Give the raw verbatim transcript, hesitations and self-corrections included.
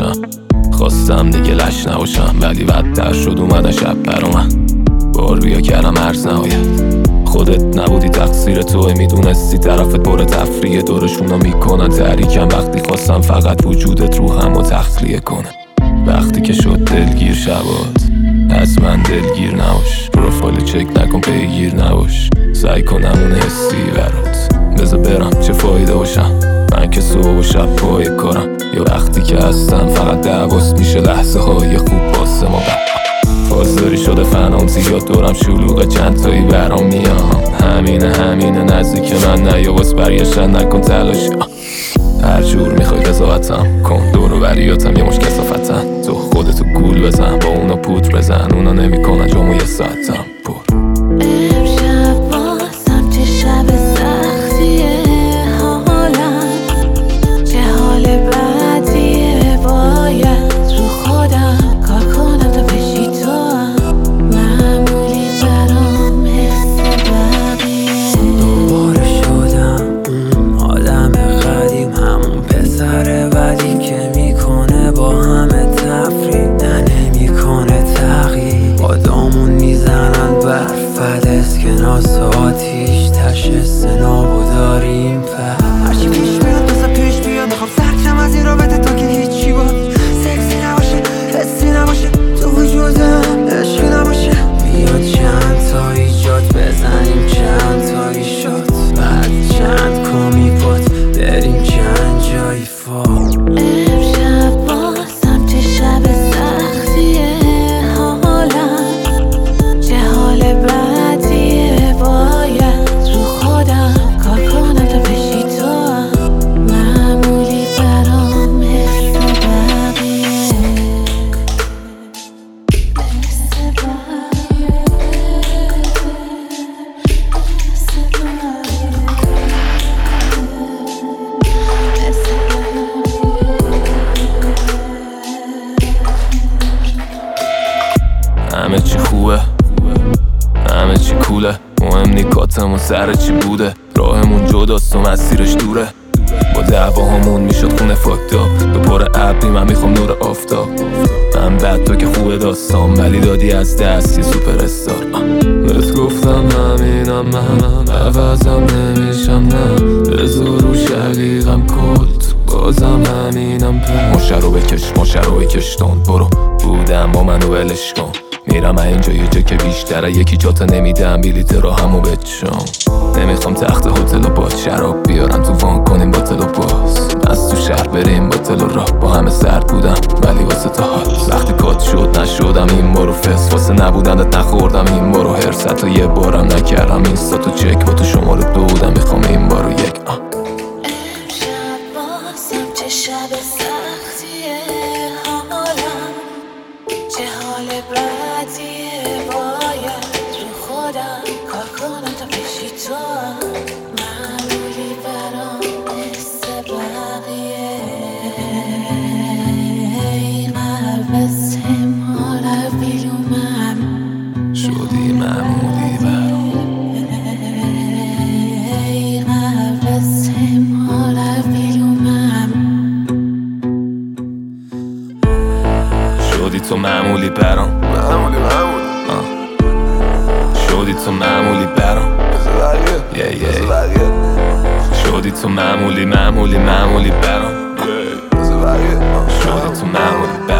نباشم. خواستم دیگه لش نباشم ولی بدتر شد اومدن شب برا من. بار بیا کردم عرض نهایت. خودت نبودی تقصیر توه، میدونستی طرفت پر تفریه، دورشونا میکنن تحریکم وقتی خواستم فقط وجودت رو هم و تخلیه کنه. وقتی که شد دلگیر شبات از من دلگیر نباش، پروفایل چک نکن پیگیر نباش، سعی کنم اون حسی برات بذار برم چه فایده باشم. من که صبح و شب پای کارم، یا وقتی که هستم فقط دعواست میشه لحظه های خوب واسه ما. بازداری شده فنام زیاد دورم شلوغه چند تایی برام میام. همینه همینه نزدیک من نیا باز برگشتن نکن تلاش. هر جور میخوای قضاوتم کن، دور و بریاتم یه مش کثافتن. تو خودتو گول بزن با اونا پودر بزن، اونا نمیکنن جامو یه ساعتم پر. امشب بازم چه شب سختیه حالم، چه حال بدیه، باید رو خودم کار کنم تا بشی تو هم معمولی برام حس بقیه. دوباره شدم اون آدم قدیم، همون پسر بدی که میکنه با همه تفریح نه نمیکنه تغییر. آدامون میزنن برف اسکناس آتیش تش سنابو داریم پر. هرچی پیش میاد بسا پیش بیاد، میخوام سرچم از این رابطه تا که هیچی بود سکسی نباشه حسی نباشه، تو وجودم عشقی نباشه. بیاد چند تا ایجاد بزنیم چند تا ایشاد، بعد چند کمی پات بریم چند جایی فال. امشب بازم چه شب سختیه حالم، چه حال بدیه، باید رو خودم کار کنم تا بشی تو هم معمولی برام حس بقیه. حس بقیه، حس بقیه، حس همه چی خوبه همه چی کوله، مهم نی کاتمون سر چی بوده. راهمون جداست و مسیرش دوره، با دعواهامون میشد خونه فاکتاب. تو پر ابری من میخوام نور آفتاب. من بد تو که خوبه داستان ولی دادی از دست یه سوپر استار. بهت گفتم همینم منم عوضم نمیشم نه، بذار رو شقیقم کلت بازم همینم پر. ماشه رو بکش ماشه رو بکش تند برو، بودم با منو ولش کن. میرم اینجا یه جا که بیشتره، یکی جاتا نمیدم بلیت رو همو بچم. نمیخوام تخت هتل و باد شراب بیارم تو وان کنیم باتل و باز. از تو شهر بریم باتل و راه، با همه سرد بودم ولی واسه تا حال. وقتی کات شد نشدم این بارو فس، واسه نبودنت نخوردم این بارو هرس. حتی یه بارم نکردم اینستا تو چک، با تو شماره دو بودم میخوام این بارو یک. آه. امشب بازم چه شب سختیه حالم، چه حال بدیه، باید رو خودم کار کنم تا بشی تو هم معمولی برام حس بقیه. ای قلب استمال بیلومم شدی معمولی برام، ای قلب استمال بیلومم شدی تو معمولی برام، معمولی معمولی شدی تو معمولی برام، بزرگیه yeah, yeah. بزرگیه شدی تو معمولی معمولی معمولی برام، بزرگیه شدی تو معمولی برام.